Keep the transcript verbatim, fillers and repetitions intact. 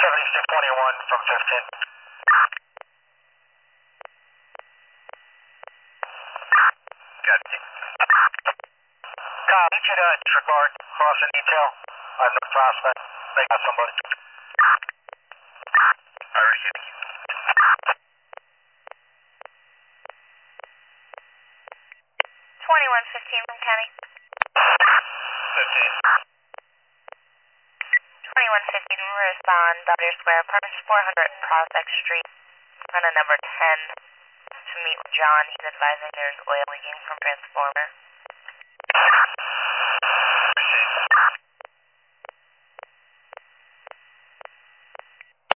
seventy-six twenty-one from fifteen. Got it. Kyle, need you to disregard crossing detail on the prospect. Make out somebody. Alright, yeah. twenty-one fifteen from Kenny. fifteen. twenty-one fifteen, respond, Dodger Square, apartments four hundred Prospect Street, on a number ten, to meet with John. He's advising there's oil leaking from transformer.